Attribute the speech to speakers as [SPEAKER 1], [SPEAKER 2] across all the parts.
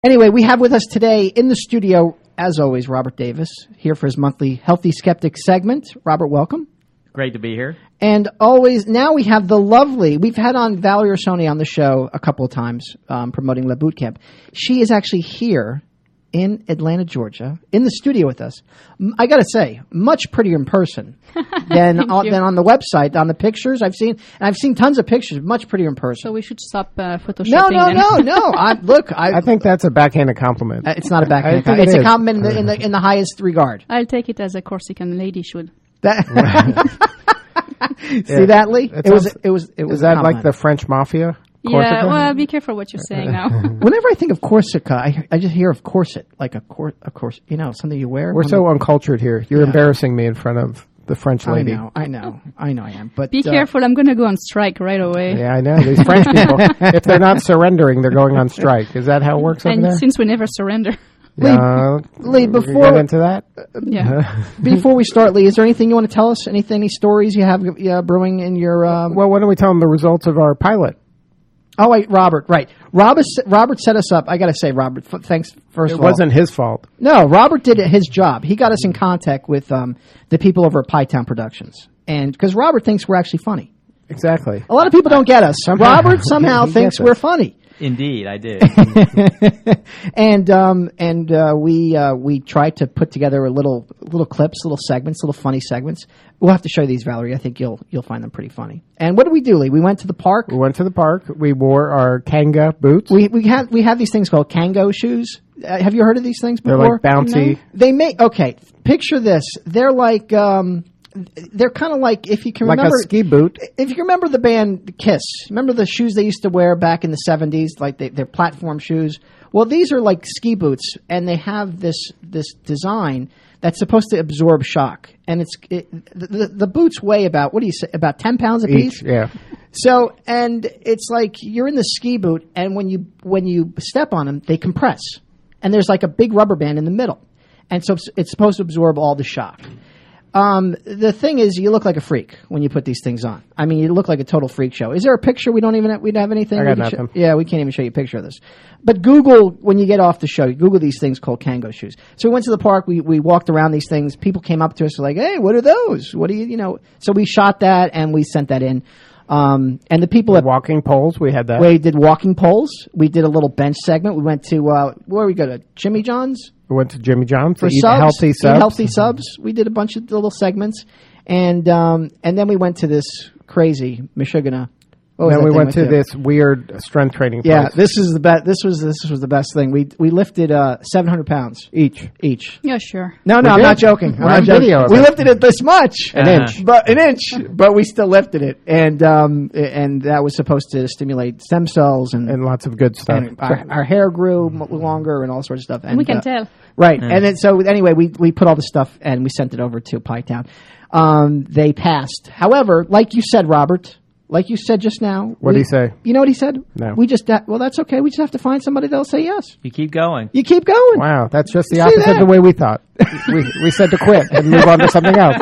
[SPEAKER 1] Anyway, we have with us today in the studio, as always, Robert Davis, here for his monthly Healthy Skeptic segment. Robert, welcome.
[SPEAKER 2] Great to be here.
[SPEAKER 1] And always, now we have the lovely, we've had on Valerie Orsoni on the show a couple of times promoting Le Boot Camp. She is actually here in Atlanta, Georgia, in the studio with us. I got to say, much prettier in person than on the website, on the pictures I've seen. And I've seen tons of pictures, much prettier in person.
[SPEAKER 3] So we should stop photoshopping.
[SPEAKER 1] No. I
[SPEAKER 4] think that's a backhanded compliment.
[SPEAKER 1] It's not a backhanded compliment. It's a compliment in the highest regard.
[SPEAKER 3] I'll take it as a Corsican lady should.
[SPEAKER 1] See that, Lee? It was.
[SPEAKER 4] Is that like the French mafia? Corsica?
[SPEAKER 3] Yeah, well, be careful what you're saying now.
[SPEAKER 1] Whenever I think of Corsica, I just hear of corset, like a course, something you wear.
[SPEAKER 4] We're so uncultured here. You're embarrassing me in front of the French lady.
[SPEAKER 1] I know I am. But
[SPEAKER 3] be careful, I'm going to go on strike right away.
[SPEAKER 4] Yeah, I know. These French people, if they're not surrendering, they're going on strike. Is that how it works over there?
[SPEAKER 3] And since we never surrender.
[SPEAKER 1] Lee, before
[SPEAKER 4] get into that,
[SPEAKER 1] before we start, Lee, is there anything you want to tell us? Any stories you have brewing in your?
[SPEAKER 4] Well, why don't we tell them the results of our pilot?
[SPEAKER 1] Oh wait, Robert, right? Robert set us up. I got to say, Robert, thanks first of all.
[SPEAKER 4] It wasn't his fault.
[SPEAKER 1] No, Robert did his job. He got us in contact with the people over at Pytown Productions, and because Robert thinks we're actually funny.
[SPEAKER 4] Exactly.
[SPEAKER 1] A lot of people don't get us. Robert somehow thinks we're funny.
[SPEAKER 2] Indeed, I did.
[SPEAKER 1] and we tried to put together little clips, little segments, little funny segments. We'll have to show you these, Valerie. I think you'll find them pretty funny. And what did we do, Lee? We went to the park.
[SPEAKER 4] We wore our Kanga boots.
[SPEAKER 1] We have these things called Kango shoes. Have you heard of these things before?
[SPEAKER 4] They're like bouncy.
[SPEAKER 1] Okay. Picture this. They're like. They're kind of like, if you can remember,
[SPEAKER 4] like a ski boot.
[SPEAKER 1] If you can remember the band Kiss, remember the shoes they used to wear back in the 70s, like they're platform shoes. Well, these are like ski boots, and they have this design that's supposed to absorb shock. And the boots weigh about, what do you say, about 10 pounds a piece?
[SPEAKER 4] Yeah.
[SPEAKER 1] So, and it's like you're in the ski boot, and when you step on them, they compress, and there's like a big rubber band in the middle, and so it's supposed to absorb all the shock. The thing is, you look like a freak when you put these things on. I mean, you look like a total freak show. Is there a picture? We don't have anything.
[SPEAKER 4] I got nothing.
[SPEAKER 1] We can't even show you a picture of this. But Google, when you get off the show, Google these things called Kango shoes. So we went to the park. We walked around these things. People came up to us like, "Hey, what are those? What do you know?" So we shot that and we sent that in. And the people at
[SPEAKER 4] walking poles, we had that.
[SPEAKER 1] We did walking poles. We did a little bench segment. We went to where we go to Jimmy John's.
[SPEAKER 4] We went to Jimmy John's
[SPEAKER 1] for
[SPEAKER 4] subs.
[SPEAKER 1] Eat healthy subs. We did a bunch of little segments, and then we went to this crazy Michigan.
[SPEAKER 4] Then we went to this weird strength training place.
[SPEAKER 1] Yeah, this is the best. This was the best thing. We lifted 700 pounds each.
[SPEAKER 3] Yeah, sure.
[SPEAKER 1] No, I'm not joking. I'm not joking. We lifted it this much,
[SPEAKER 4] an inch,
[SPEAKER 1] but we still lifted it, and that was supposed to stimulate stem cells and
[SPEAKER 4] lots of good stuff.
[SPEAKER 1] Our hair grew longer and all sorts of stuff. And
[SPEAKER 3] we can tell.
[SPEAKER 1] Right, and then so anyway, we put all the stuff and we sent it over to Pytown. They passed. However, like you said, Robert. Like you said just now.
[SPEAKER 4] What did he say?
[SPEAKER 1] You know what he said?
[SPEAKER 4] No.
[SPEAKER 1] Well, that's okay. We just have to find somebody that'll say yes.
[SPEAKER 2] You keep going.
[SPEAKER 1] You keep going.
[SPEAKER 4] Wow, that's just the opposite of the way we thought. we said to quit and move on to something else.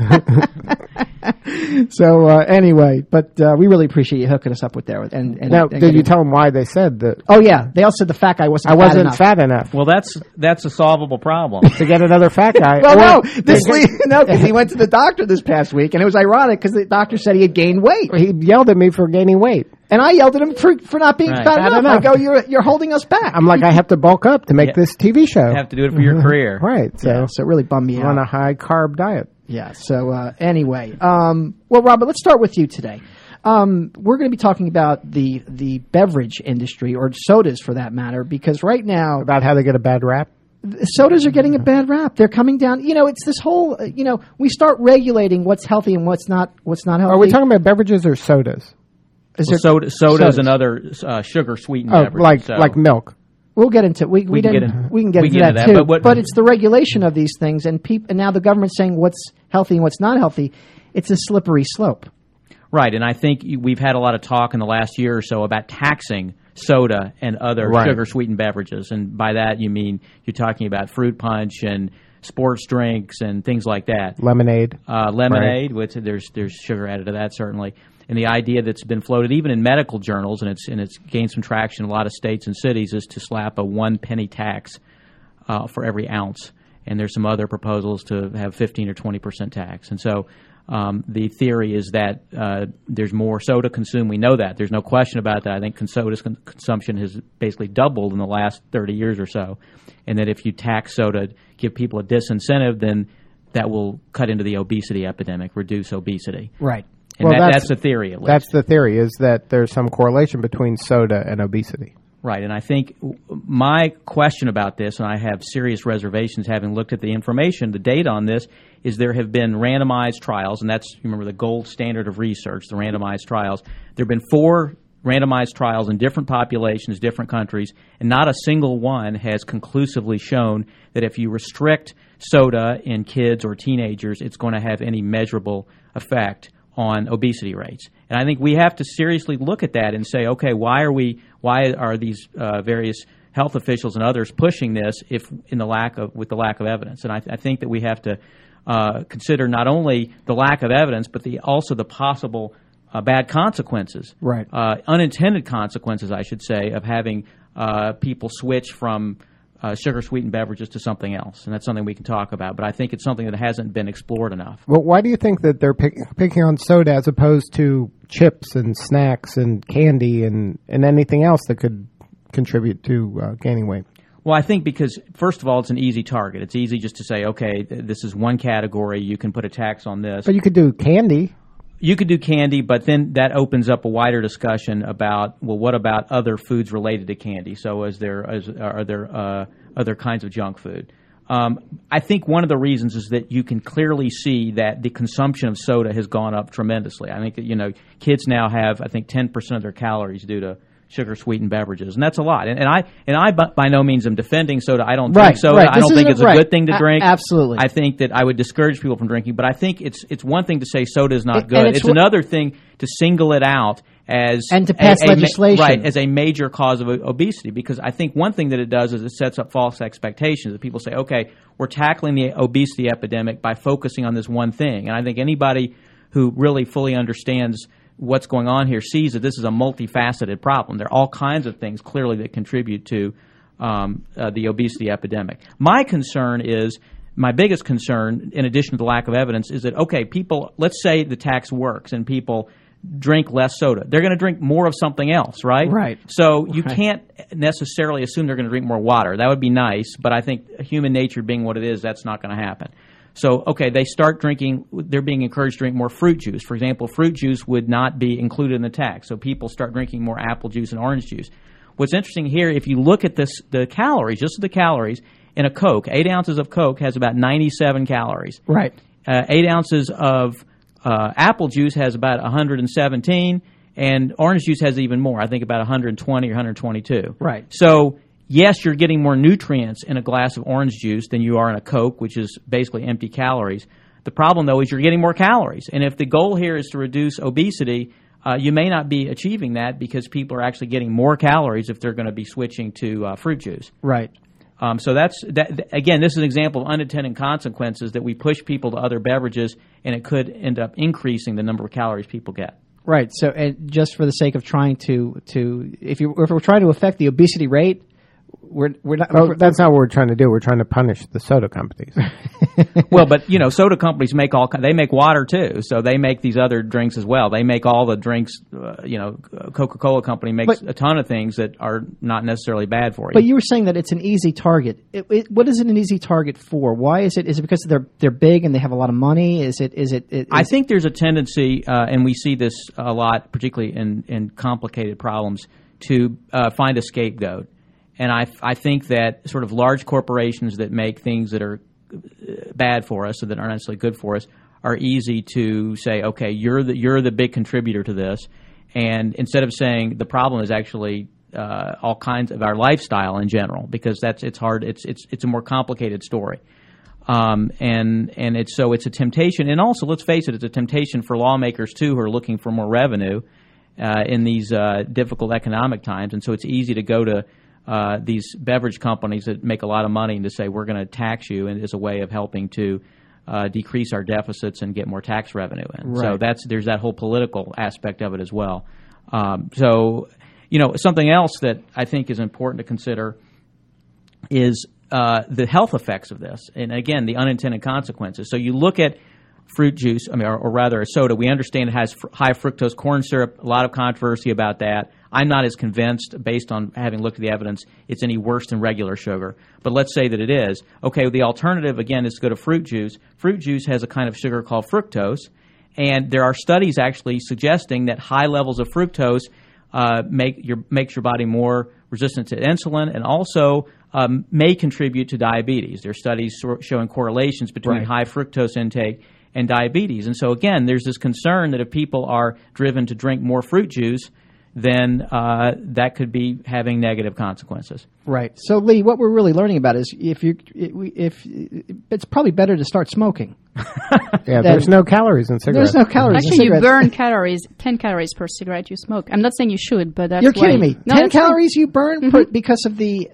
[SPEAKER 1] So anyway, but we really appreciate you hooking us up with there. And
[SPEAKER 4] now, did you tell them why they said that?
[SPEAKER 1] Oh yeah, they all said the fat guy wasn't.
[SPEAKER 4] I wasn't fat enough.
[SPEAKER 2] Well, that's a solvable problem.
[SPEAKER 4] To get another fat guy.
[SPEAKER 1] Well, because he went to the doctor this past week, and it was ironic because the doctor said he had gained weight.
[SPEAKER 4] He yelled at me for gaining weight.
[SPEAKER 1] And I yelled at him for not being fat enough. I go, you're holding us back.
[SPEAKER 4] I'm like, I have to bulk up to make this TV show.
[SPEAKER 2] You have to do it for your career.
[SPEAKER 4] Right.
[SPEAKER 1] So it really bummed me out.
[SPEAKER 4] On a high carb diet.
[SPEAKER 1] Yeah. So anyway, well, Robert, let's start with you today. We're going to be talking about the beverage industry, or sodas for that matter, because right now...
[SPEAKER 4] About how they get a bad rap?
[SPEAKER 1] Sodas are getting a bad rap. They're coming down. It's this whole, we start regulating what's healthy and what's not healthy.
[SPEAKER 4] Are we talking about beverages or sodas?
[SPEAKER 2] Sodas and other sugar sweetened beverages.
[SPEAKER 1] Like milk. We'll get into we can get into that too. But it's the regulation of these things, and now the government's saying what's healthy and what's not healthy. It's a slippery slope.
[SPEAKER 2] Right, and I think we've had a lot of talk in the last year or so about taxing soda and other sugar sweetened beverages, and by that you mean you're talking about fruit punch and sports drinks and things like that.
[SPEAKER 4] Lemonade,
[SPEAKER 2] which there's sugar added to that certainly. And the idea that's been floated even in medical journals, and it's gained some traction in a lot of states and cities, is to slap a 1 penny tax for every ounce. And there's some other proposals to have 15 or 20% tax. And so the theory is that there's more soda consumed. We know that. There's no question about that. I think soda consumption has basically doubled in the last 30 years or so. And that if you tax soda, give people a disincentive, then that will cut into the obesity epidemic, reduce obesity.
[SPEAKER 1] Right.
[SPEAKER 2] And that's the theory, at least.
[SPEAKER 4] That's the theory, is that there's some correlation between soda and obesity.
[SPEAKER 2] Right, and I think my question about this, and I have serious reservations having looked at the information, the data on this, is there have been randomized trials, and that's, remember, the gold standard of research, the randomized trials. There have been 4 randomized trials in different populations, different countries, and not a single one has conclusively shown that if you restrict soda in kids or teenagers, it's going to have any measurable effect on obesity rates. And I think we have to seriously look at that and say, okay, why are these various health officials and others pushing this with the lack of evidence? And I think that we have to consider not only the lack of evidence, but also the possible bad consequences,
[SPEAKER 1] right?
[SPEAKER 2] Unintended consequences, I should say, of having people switch from sugar-sweetened beverages to something else, and that's something we can talk about. But I think it's something that hasn't been explored enough.
[SPEAKER 4] Well, why do you think that they're picking on soda as opposed to chips and snacks and candy and anything else that could contribute to gaining weight?
[SPEAKER 2] Well, I think because, first of all, it's an easy target. It's easy just to say, okay, this is one category. You can put a tax on this.
[SPEAKER 4] But you could do candy.
[SPEAKER 2] You could do candy, but then that opens up a wider discussion about, well, what about other foods related to candy? So are there other kinds of junk food? I think one of the reasons is that you can clearly see that the consumption of soda has gone up tremendously. I think that, kids now have, I think, 10% of their calories due to sugar-sweetened beverages, and that's a lot. And I by no means am defending soda. I don't drink soda. I don't think it's a good thing to drink.
[SPEAKER 1] Absolutely.
[SPEAKER 2] I think that I would discourage people from drinking, but I think it's one thing to say soda is not good. It's another thing to single it out as
[SPEAKER 1] and to pass legislation,
[SPEAKER 2] right, as a major cause of obesity. Because I think one thing that it does is it sets up false expectations. That people say, okay, we're tackling the obesity epidemic by focusing on this one thing. And I think anybody who really fully understands what's going on here sees that this is a multifaceted problem. There are all kinds of things clearly that contribute to the obesity epidemic. My biggest concern, in addition to the lack of evidence, is that, okay, people, let's say the tax works and people drink less soda. They're going to drink more of something else, right?
[SPEAKER 1] Right.
[SPEAKER 2] So you can't necessarily assume they're going to drink more water. That would be nice, but I think human nature being what it is, that's not going to happen. So, okay, they start drinking, they're being encouraged to drink more fruit juice. For example, fruit juice would not be included in the tax, so people start drinking more apple juice and orange juice. What's interesting here, if you look at the calories, just the calories, in a Coke, 8 ounces of Coke has about 97 calories.
[SPEAKER 1] Right.
[SPEAKER 2] 8 ounces of apple juice has about 117, and orange juice has even more, I think about 120 or 122.
[SPEAKER 1] Right.
[SPEAKER 2] So, yes, you're getting more nutrients in a glass of orange juice than you are in a Coke, which is basically empty calories. The problem, though, is you're getting more calories. And if the goal here is to reduce obesity, you may not be achieving that because people are actually getting more calories if they're going to be switching to fruit juice.
[SPEAKER 1] Right.
[SPEAKER 2] So again, this is an example of unintended consequences that we push people to other beverages, and it could end up increasing the number of calories people get.
[SPEAKER 1] Right. So, and just for the sake of trying to if we're trying to affect the obesity rate, we're not.
[SPEAKER 4] Oh, that's not what we're trying to do. We're trying to punish the soda companies.
[SPEAKER 2] Well, but soda companies make they make water too, so they make these other drinks as well. They make all the drinks. Coca-Cola company makes a ton of things that are not necessarily bad for you.
[SPEAKER 1] But you were saying that it's an easy target. What is it an easy target for? Why is it? Is it because they're big and they have a lot of money? I
[SPEAKER 2] think there's a tendency, and we see this a lot, particularly in complicated problems, to find a scapegoat. And I think that sort of large corporations that make things that are bad for us or that aren't necessarily good for us are easy to say, okay, you're the big contributor to this, and instead of saying the problem is actually all kinds of our lifestyle in general, because it's hard. It's a more complicated story, and it's a temptation. And also, let's face it, it's a temptation for lawmakers too, who are looking for more revenue in these difficult economic times, and so it's easy to go to these beverage companies that make a lot of money and to say we're going to tax you, and as a way of helping to decrease our deficits and get more tax revenue in.
[SPEAKER 1] Right.
[SPEAKER 2] So there's that whole political aspect of it as well. So, something else that I think is important to consider is the health effects of this, and again, the unintended consequences. So you look at fruit juice, or rather a soda. We understand it has high fructose corn syrup. A lot of controversy about that. I'm not as convinced, based on having looked at the evidence, it's any worse than regular sugar. But let's say that it is. Okay, the alternative, again, is to go to fruit juice. Fruit juice has a kind of sugar called fructose, and there are studies actually suggesting that high levels of fructose makes your body more resistant to insulin, and also may contribute to diabetes. There are studies showing correlations between high fructose intake and diabetes. And so, again, there's this concern that if people are driven to drink more fruit juice, then that could be having negative consequences.
[SPEAKER 1] Right. So, Lee, what we're really learning about is if it's probably better to start smoking.
[SPEAKER 4] There's no calories in cigarettes.
[SPEAKER 1] There's no calories in
[SPEAKER 3] Actually, you
[SPEAKER 1] cigarettes.
[SPEAKER 3] burn 10 calories per cigarette you smoke. I'm not saying you should, but that's
[SPEAKER 1] You're
[SPEAKER 3] why.
[SPEAKER 1] kidding me.
[SPEAKER 3] No,
[SPEAKER 1] 10
[SPEAKER 3] that's true.
[SPEAKER 1] calories you burn because of the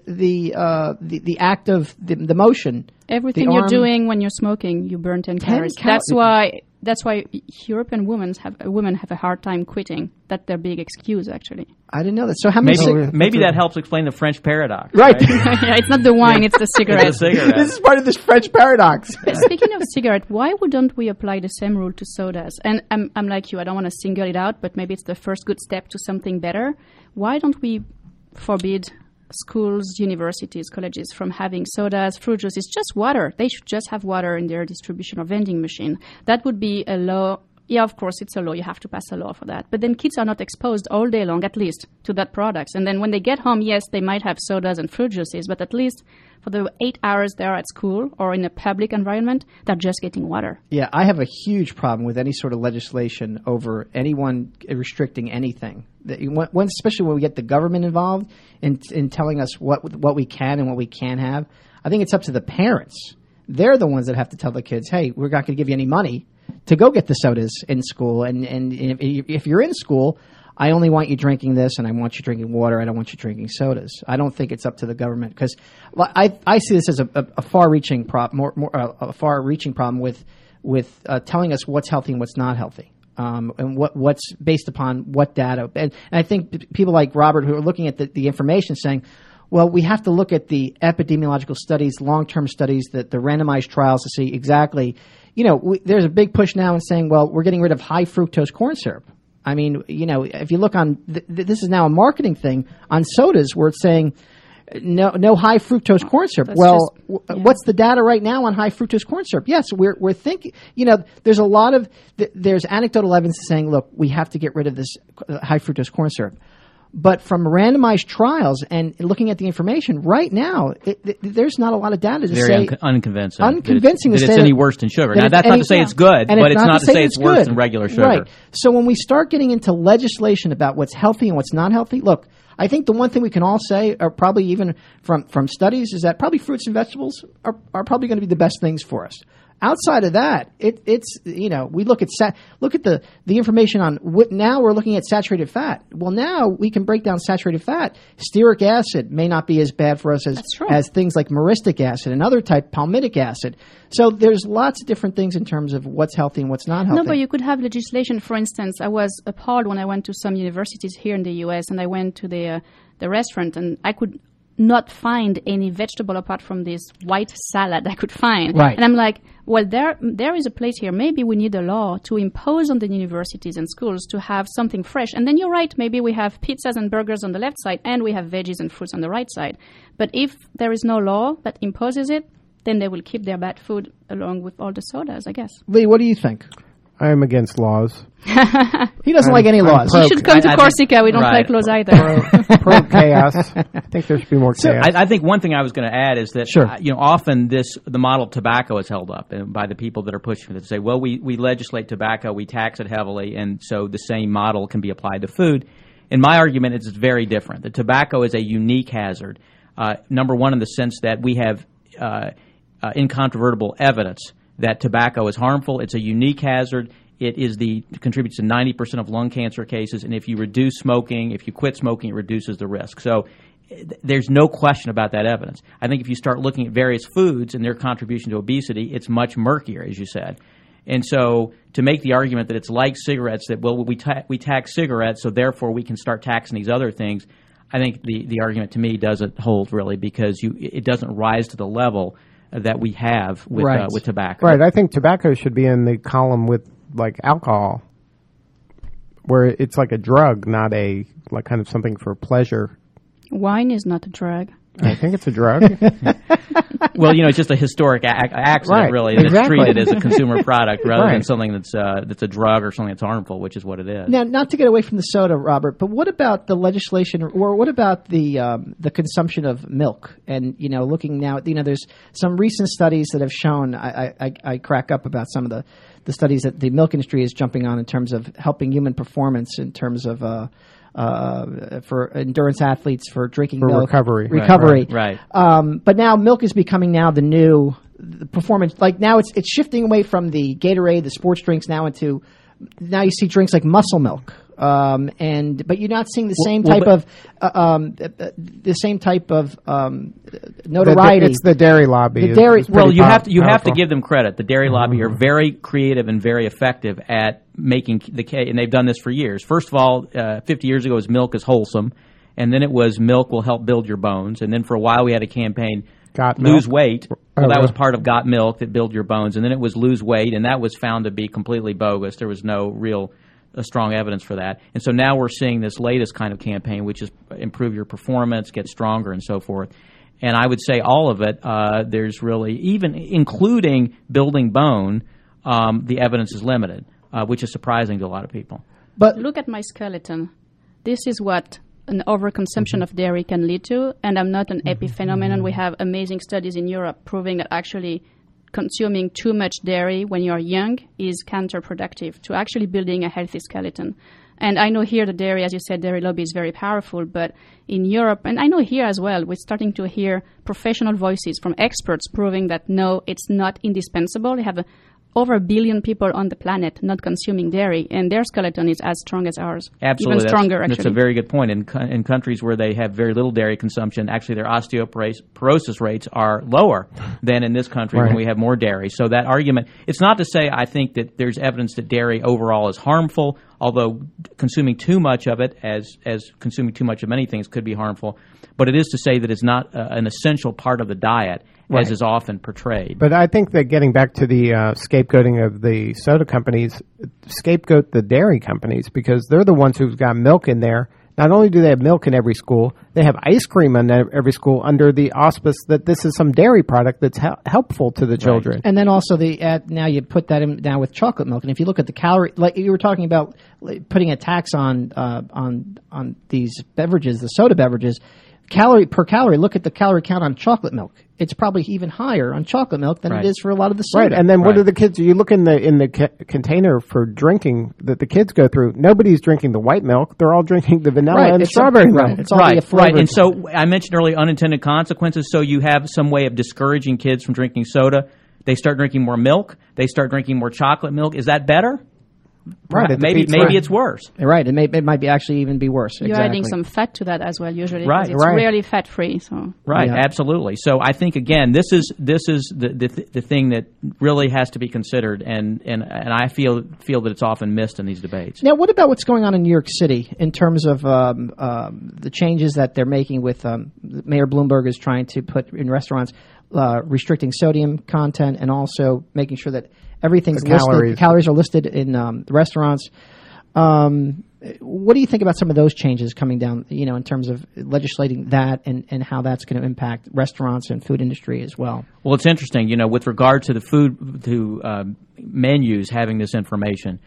[SPEAKER 1] act of the motion.
[SPEAKER 3] Everything
[SPEAKER 1] the
[SPEAKER 3] you're
[SPEAKER 1] arm-
[SPEAKER 3] doing when you're smoking, you burn 10 calories. That's why European women have a hard time quitting. That's their big excuse, actually.
[SPEAKER 1] I didn't know that. So how many?
[SPEAKER 2] Maybe that helps explain the French paradox.
[SPEAKER 1] Right.
[SPEAKER 3] Yeah, it's not the wine, it's the cigarette.
[SPEAKER 2] It's a cigarette.
[SPEAKER 1] This is part of this French paradox.
[SPEAKER 3] Speaking of cigarette, why wouldn't we apply the same rule to sodas? And I'm like you, I don't want to single it out, but maybe it's the first good step to something better. Why don't we forbid schools, universities, colleges from having sodas, fruit juice? It's just water. They should just have water in their distribution or vending machine. That would be a law. Yeah, of course, it's a law. You have to pass a law for that. But then kids are not exposed all day long, at least, to that products. And then when they get home, yes, they might have sodas and fruit juices, but at least for the 8 hours they're at school or in a public environment, they're just getting water.
[SPEAKER 1] Yeah, I have a huge problem with any sort of legislation over anyone restricting anything. Especially when we get the government involved in telling us what we can and what we can't have. I think it's up to the parents. They're the ones that have to tell the kids, hey, we're not going to give you any money to go get the sodas in school. And if you're in school, I only want you drinking this, and I want you drinking water. I don't want you drinking sodas. I don't think it's up to the government, because I see this as a far-reaching problem, a far-reaching problem with telling us what's healthy and what's not healthy, and what's based upon what data. And I think people like Robert, who are looking at the information, saying, well, we have to look at the epidemiological studies, long-term studies, the randomized trials to see exactly. There's a big push now in saying, well, we're getting rid of high fructose corn syrup. I mean, if you look on, this is now a marketing thing on sodas where it's saying no high fructose corn syrup. What's the data right now on high fructose corn syrup? Yes, we're thinking, there's a lot of, there's anecdotal evidence saying, look, we have to get rid of this high fructose corn syrup. But from randomized trials and looking at the information right now, there's not a lot of data to
[SPEAKER 2] Very
[SPEAKER 1] say
[SPEAKER 2] unconvincing.
[SPEAKER 1] Unconvincing
[SPEAKER 2] that
[SPEAKER 1] to
[SPEAKER 2] it's
[SPEAKER 1] say
[SPEAKER 2] any
[SPEAKER 1] that-
[SPEAKER 2] worse than sugar.
[SPEAKER 1] that
[SPEAKER 2] Now,
[SPEAKER 1] it's
[SPEAKER 2] that's not
[SPEAKER 1] any-
[SPEAKER 2] to say it's good,
[SPEAKER 1] and
[SPEAKER 2] but it's not to say it's worse
[SPEAKER 1] good.
[SPEAKER 2] than regular sugar.
[SPEAKER 1] Right. So when we start getting into legislation about what's healthy and what's not healthy, look, I think the one thing we can all say, or probably even from studies, is that probably fruits and vegetables are probably going to be the best things for us. Outside of that, it's we look at the information on now we're looking at saturated fat. Well, now we can break down saturated fat. Stearic acid may not be as bad for us as things like myristic acid and other type palmitic acid. So there's lots of different things in terms of what's healthy and what's not healthy.
[SPEAKER 3] No, but you could have legislation. For instance, I was appalled when I went to some universities here in the U.S. and I went to the restaurant and I could not find any vegetable apart from this white salad I could find.
[SPEAKER 1] Right.
[SPEAKER 3] And I'm like, well, there is a place here. Maybe we need a law to impose on the universities and schools to have something fresh. And then you're right, maybe we have pizzas and burgers on the left side and we have veggies and fruits on the right side. But if there is no law that imposes it, then they will keep their bad food along with all the sodas, I guess.
[SPEAKER 1] Lee, what do you think?
[SPEAKER 4] I am against laws.
[SPEAKER 1] He doesn't like any laws.
[SPEAKER 3] You should come to Corsica. We don't
[SPEAKER 2] right.
[SPEAKER 3] like laws either.
[SPEAKER 4] Pro chaos. I think there should be more chaos.
[SPEAKER 2] I think one thing I was going to add is that
[SPEAKER 1] Sure.
[SPEAKER 2] Often the model of tobacco is held up by the people that are pushing it to say, well, we legislate tobacco, we tax it heavily, and so the same model can be applied to food. And my argument is it's very different. The tobacco is a unique hazard. Number one, in the sense that we have incontrovertible evidence that tobacco is harmful. It's a unique hazard. It contributes to 90% of lung cancer cases, and if you reduce smoking, if you quit smoking, it reduces the risk. So there's no question about that evidence. I think if you start looking at various foods and their contribution to obesity, it's much murkier, as you said. And so to make the argument that it's like cigarettes, that, well, we tax cigarettes, so therefore we can start taxing these other things, I think the argument to me doesn't hold really, because it doesn't rise to the level that we have with tobacco.
[SPEAKER 4] Right. I think tobacco should be in the column with like alcohol, where it's like a drug, not a like kind of something for pleasure.
[SPEAKER 3] Wine is not a drug.
[SPEAKER 4] I think it's a drug.
[SPEAKER 2] Well, it's just a historic accident, really, that's treated as a consumer product rather than something that's a drug or something that's harmful, which is what it is.
[SPEAKER 1] Now, not to get away from the soda, Robert, but what about the legislation, or what about the consumption of milk? And looking now, there's some recent studies that have shown. I crack up about some of the studies that the milk industry is jumping on in terms of helping human performance, in terms of for endurance athletes, for drinking milk.
[SPEAKER 4] Recovery.
[SPEAKER 2] Right.
[SPEAKER 1] But now milk is becoming now the new performance. Like now it's shifting away from the Gatorade, the sports drinks, now you see drinks like muscle milk. But you're not seeing the same type of notoriety.
[SPEAKER 4] It's the dairy lobby.
[SPEAKER 2] You have to give them credit. The dairy lobby are very creative and very effective at making the case, and they've done this for years. First of all, 50 years ago, it was milk is wholesome, and then it was milk will help build your bones, and then for a while we had a campaign. Lose weight. Well, that was part of Got Milk, that build your bones, and then it was lose weight, and that was found to be completely bogus. There was no real strong evidence for that. And so now we're seeing this latest kind of campaign, which is improve your performance, get stronger, and so forth. And I would say all of it, there's really, even including building bone, the evidence is limited, which is surprising to a lot of people.
[SPEAKER 3] But look at my skeleton. This is what an overconsumption of dairy can lead to, and I'm not an epiphenomenon. We have amazing studies in Europe proving that actually consuming too much dairy when you're young is counterproductive to actually building a healthy skeleton. And I know here the dairy, as you said, dairy lobby is very powerful, but in Europe, and I know here as well, we're starting to hear professional voices from experts proving that no, it's not indispensable. They have over 1 billion people on the planet not consuming dairy, and their skeleton is as strong as ours.
[SPEAKER 2] Absolutely.
[SPEAKER 3] Even stronger, actually.
[SPEAKER 2] That's a very good point. In countries where they have very little dairy consumption, actually their osteoporosis rates are lower than in this country when we have more dairy. So that argument, it's not to say I think that there's evidence that dairy overall is harmful, although consuming too much of it, as consuming too much of many things, could be harmful. But it is to say that it's not an essential part of the diet, as is often portrayed.
[SPEAKER 4] But I think that getting back to the scapegoating of the soda companies, scapegoat the dairy companies, because they're the ones who've got milk in there. Not only do they have milk in every school, they have ice cream in every school under the auspice that this is some dairy product that's helpful to the children.
[SPEAKER 1] Right. And then also now you put that in now with chocolate milk. And if you look at the calorie, like you were talking about putting a tax on these beverages, the soda beverages, calorie per calorie, look at the calorie count on chocolate milk. It's probably even higher on chocolate milk than it is for a lot of the soda.
[SPEAKER 4] Right, and then what do the kids? You look in the container for drinking that the kids go through. Nobody's drinking the white milk; they're all drinking the vanilla and strawberry milk.
[SPEAKER 1] It's all the
[SPEAKER 2] right. And so I mentioned earlier unintended consequences. So you have some way of discouraging kids from drinking soda. They start drinking more milk. They start drinking more chocolate milk. Is that better?
[SPEAKER 4] Right.
[SPEAKER 2] Maybe it's worse.
[SPEAKER 1] Right. It might be actually even be worse.
[SPEAKER 3] You're adding some fat to that as well, usually.
[SPEAKER 2] Right.
[SPEAKER 3] It's really fat free. So.
[SPEAKER 2] Right. Yeah. Absolutely. So I think again, this is the thing that really has to be considered, and I feel that it's often missed in these debates.
[SPEAKER 1] Now, what about what's going on in New York City in terms of the changes that they're making with Mayor Bloomberg is trying to put in restaurants, restricting sodium content, and also making sure that everything's listed. Calories are listed in the restaurants. What do you think about some of those changes coming down, in terms of legislating that and how that's going to impact restaurants and food industry as well?
[SPEAKER 2] Well, it's interesting, with regard to the food, to menus having this information.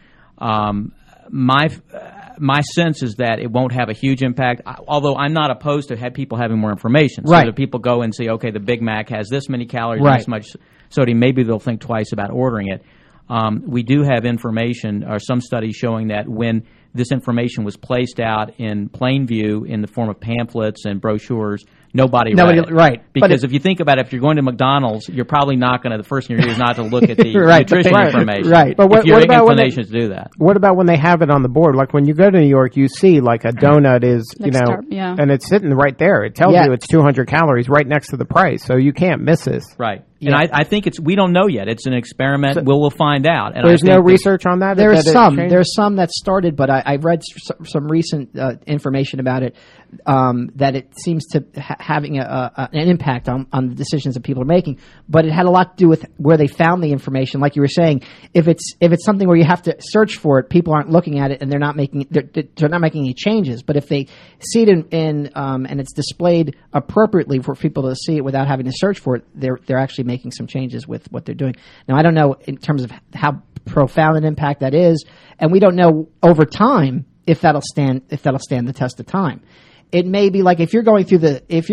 [SPEAKER 2] My sense is that it won't have a huge impact, although I'm not opposed to have people having more information. So that people go and say, okay, the Big Mac has this many calories and this much sodium. Maybe they'll think twice about ordering it. We do have information, or some studies showing that when this information was placed out in plain view in the form of pamphlets and brochures, Nobody
[SPEAKER 1] Nobody-
[SPEAKER 2] read it.
[SPEAKER 1] right. But
[SPEAKER 2] Because if you think about it, if you're going to McDonald's, you're probably not going to, the first thing you're going to do is not to look at the
[SPEAKER 1] Right, but
[SPEAKER 2] nutrition
[SPEAKER 1] they-
[SPEAKER 2] information.
[SPEAKER 1] right.
[SPEAKER 4] But
[SPEAKER 2] if you have
[SPEAKER 4] about when
[SPEAKER 2] inclination to do that.
[SPEAKER 4] What about when they have it on the board? Like when you go to New York, you see like a donut is,
[SPEAKER 3] Like yeah.
[SPEAKER 4] and it's sitting right there. It tells
[SPEAKER 1] Yeah.
[SPEAKER 4] you it's 200 calories right next to the price, so you can't miss this.
[SPEAKER 2] Right.
[SPEAKER 1] Yeah.
[SPEAKER 2] And I think we don't know yet. It's an experiment. We'll find out. And
[SPEAKER 4] There's
[SPEAKER 2] I
[SPEAKER 4] no
[SPEAKER 2] think that-
[SPEAKER 4] research on that?
[SPEAKER 1] There's
[SPEAKER 4] That it
[SPEAKER 1] some.
[SPEAKER 4] changed?
[SPEAKER 1] There's some that started, but I read some recent information about it that it seems to having an impact on the decisions that people are making. But it had a lot to do with where they found the information. Like you were saying, if it's something where you have to search for it, people aren't looking at it and they're not making any changes. But if they see it in and it's displayed appropriately for people to see it without having to search for it, they're actually making some changes with what they're doing. Now, I don't know in terms of how profound an impact that is, and we don't know over time if that'll stand the test of time. It may be like if you're going through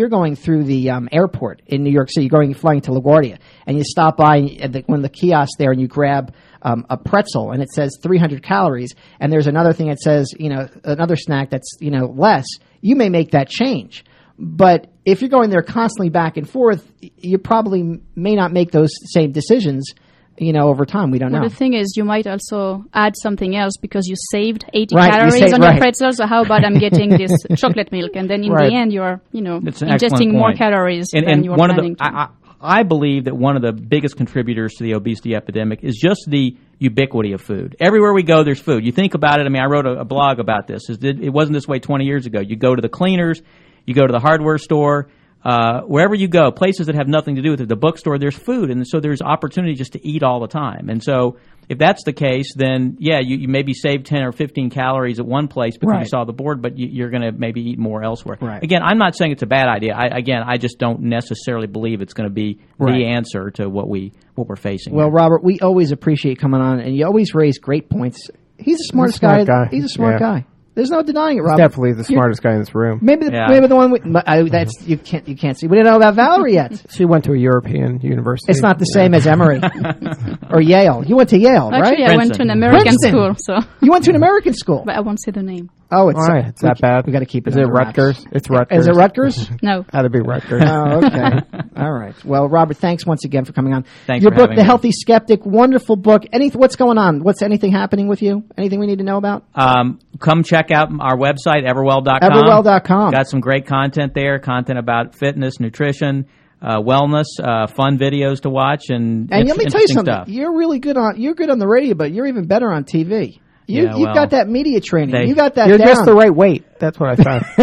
[SPEAKER 1] the airport in New York City, flying to LaGuardia, and you stop by one of the kiosks there, and you grab a pretzel, and it says 300 calories, and there's another thing that says another snack that's less. You may make that change. But if you're going there constantly back and forth, you probably may not make those same decisions, over time. We don't know.
[SPEAKER 3] The thing is, you might also add something else because you saved 80
[SPEAKER 1] Right,
[SPEAKER 3] calories on your pretzel. So how about I'm getting this chocolate milk, and then in
[SPEAKER 4] Right.
[SPEAKER 3] the end you're
[SPEAKER 2] That's an
[SPEAKER 3] ingesting
[SPEAKER 2] excellent
[SPEAKER 3] more
[SPEAKER 2] point.
[SPEAKER 3] calories
[SPEAKER 2] And
[SPEAKER 3] than you were
[SPEAKER 2] one of
[SPEAKER 3] planning
[SPEAKER 2] the,
[SPEAKER 3] to.
[SPEAKER 2] I believe that one of the biggest contributors to the obesity epidemic is just the ubiquity of food. Everywhere we go, there's food. You think about it. I mean, I wrote a blog about this. It wasn't this way 20 years ago. You go to the cleaners, you go to the hardware store, wherever you go, places that have nothing to do with it, the bookstore, there's food, and so there's opportunity just to eat all the time. And so if that's the case, then you maybe save 10 or 15 calories at one place because you
[SPEAKER 1] Right.
[SPEAKER 2] saw the board, but you're going to maybe eat more elsewhere.
[SPEAKER 1] Right.
[SPEAKER 2] Again, I'm not saying it's a bad idea. I just don't necessarily believe it's going to be
[SPEAKER 1] Right.
[SPEAKER 2] the answer to what we're facing.
[SPEAKER 1] Well,
[SPEAKER 2] here.
[SPEAKER 1] Robert, we always appreciate you coming on, and you always raise great points. He's the smartest
[SPEAKER 4] smart guy.
[SPEAKER 1] He's a smart
[SPEAKER 4] Yeah.
[SPEAKER 1] guy. There's no denying it, Robert.
[SPEAKER 4] Definitely the smartest guy in this room.
[SPEAKER 1] Maybe
[SPEAKER 2] Yeah.
[SPEAKER 1] maybe the one that's you can't see. We didn't know about Valerie yet.
[SPEAKER 4] She went to a European university.
[SPEAKER 1] It's not the same as Emory or Yale. You went to Yale, right?
[SPEAKER 3] Actually, I went to an American
[SPEAKER 1] Princeton.
[SPEAKER 3] school, so
[SPEAKER 1] You went to an American school.
[SPEAKER 3] but I won't say the name.
[SPEAKER 1] Oh, it's
[SPEAKER 4] Why? It's that bad?
[SPEAKER 1] We got to keep it.
[SPEAKER 4] Is it
[SPEAKER 1] under wraps.
[SPEAKER 4] Rutgers? It's Rutgers.
[SPEAKER 1] Is it Rutgers?
[SPEAKER 3] No.
[SPEAKER 4] Had to be Rutgers.
[SPEAKER 1] Oh, okay. All right. Well, Robert, thanks once again for coming on.
[SPEAKER 2] Thanks
[SPEAKER 1] Your
[SPEAKER 2] for
[SPEAKER 1] book,
[SPEAKER 2] having
[SPEAKER 1] The
[SPEAKER 2] me.
[SPEAKER 1] Healthy Skeptic, wonderful book. What's going on? What's anything happening with you? Anything we need to know about?
[SPEAKER 2] Come check out our website, everwell.com.
[SPEAKER 1] Everwell.com.
[SPEAKER 2] Got some great content there, content about fitness, nutrition, wellness, fun videos to watch, and
[SPEAKER 1] And let me tell you
[SPEAKER 2] interesting
[SPEAKER 1] something.
[SPEAKER 2] stuff.
[SPEAKER 1] You're good on the radio, but you're even better on TV.
[SPEAKER 2] Yeah,
[SPEAKER 1] You've
[SPEAKER 2] well,
[SPEAKER 1] got that media training.
[SPEAKER 2] they-
[SPEAKER 1] You got that
[SPEAKER 4] You're
[SPEAKER 1] down.
[SPEAKER 4] just the right weight. That's what I found.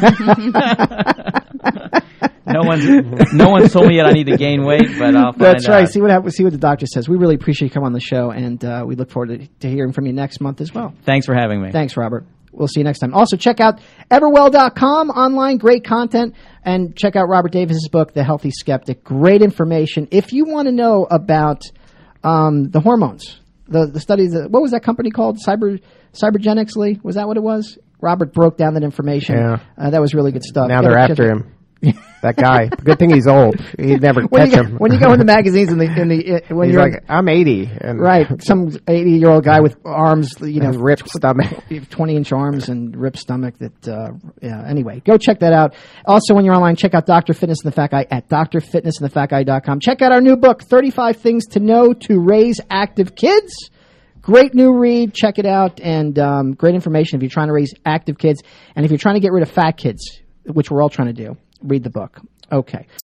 [SPEAKER 2] No one's told me yet I need to gain weight, but I'll find
[SPEAKER 1] That's right.
[SPEAKER 2] out.
[SPEAKER 1] See what happens. See what the doctor says. We really appreciate you coming on the show, and we look forward to hearing from you next month as well.
[SPEAKER 2] Thanks for having me.
[SPEAKER 1] Thanks, Robert. We'll see you next time. Also, check out everwell.com, online, great content, and check out Robert Davis's book, The Healthy Skeptic. Great information. If you want to know about the hormones, the studies, what was that company called? Cybergenics, Lee? Was that what it was? Robert broke down that information.
[SPEAKER 4] Yeah.
[SPEAKER 1] That was really good stuff.
[SPEAKER 4] Now
[SPEAKER 1] Get
[SPEAKER 4] they're
[SPEAKER 1] it, check
[SPEAKER 4] after
[SPEAKER 1] it.
[SPEAKER 4] him. That guy. Good thing he's old. He'd never catch him.
[SPEAKER 1] When you go in the magazines when
[SPEAKER 4] He's
[SPEAKER 1] you're
[SPEAKER 4] like, I'm 80. And
[SPEAKER 1] right, some 80-year-old guy with arms,
[SPEAKER 4] and ripped stomach.
[SPEAKER 1] 20-inch arms and ripped stomach. Anyway, go check that out. Also, when you're online, check out Dr. Fitness and the Fat Guy at drfitnessandthefatguy.com. Check out our new book, 35 Things to Know to Raise Active Kids. Great new read. Check it out. And great information if you're trying to raise active kids. And if you're trying to get rid of fat kids, which we're all trying to do, read the book. Okay.